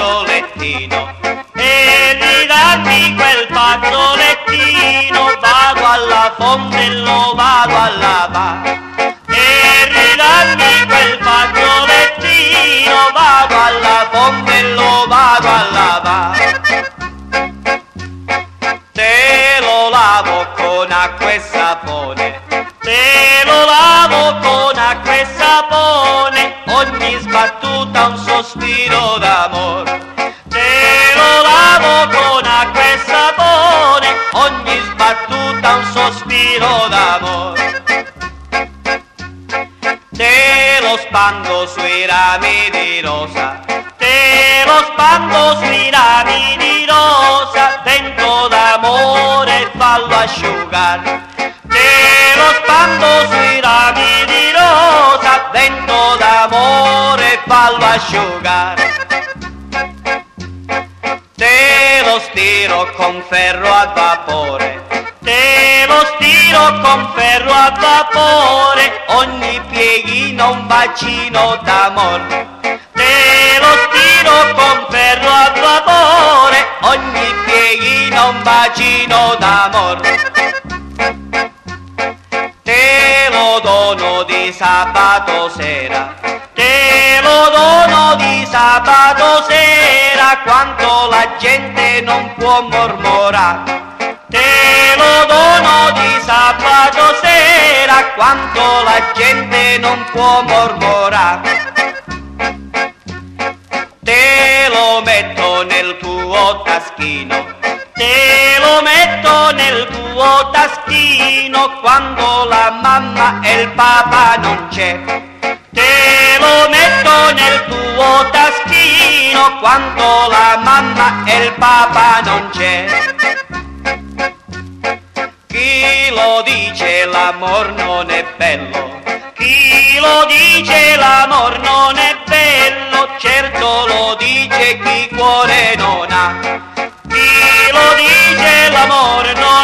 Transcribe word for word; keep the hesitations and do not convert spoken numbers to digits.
fazzolettino e ridammi quel fazzolettino, vado alla fonte e lo vado a lavare. E ridammi quel fazzolettino, vado alla fonte e lo vado a lavare. Te lo lavo con acqua e sapone, te lo lavo con acqua e sapone, ogni sbattuta un sospiro d'amore. Te lo lavo con acqua e sapone, ogni sbattuta un sospiro d'amore. Te lo spando sui rami di rosa, te lo spando sui rami di rosa, vento d'amore fallo asciugare. Te lo spando sui rami di rosa, vento d'amore fallo asciugare. Te lo stiro con ferro a vapore, te lo stiro con ferro a vapore, ogni pieghino un bacino d'amore. Te lo stiro con ferro a vapore, ogni pieghino un bacino d'amore. Te lo dono di sabato sera, te lo dono di sabato sera, quanto la gente non può mormorare. Te lo dono di sabato sera, quanto la gente non può mormorare. Te lo metto nel tuo taschino, te lo metto nel tuo taschino, quando la mamma e il papà non c'è. Te lo metto nel tuo taschino, quando la mamma e il papà non c'è. Chi lo dice l'amor non è bello, chi lo dice l'amor non è bello, certo lo dice chi cuore non ha. Chi lo dice l'amor non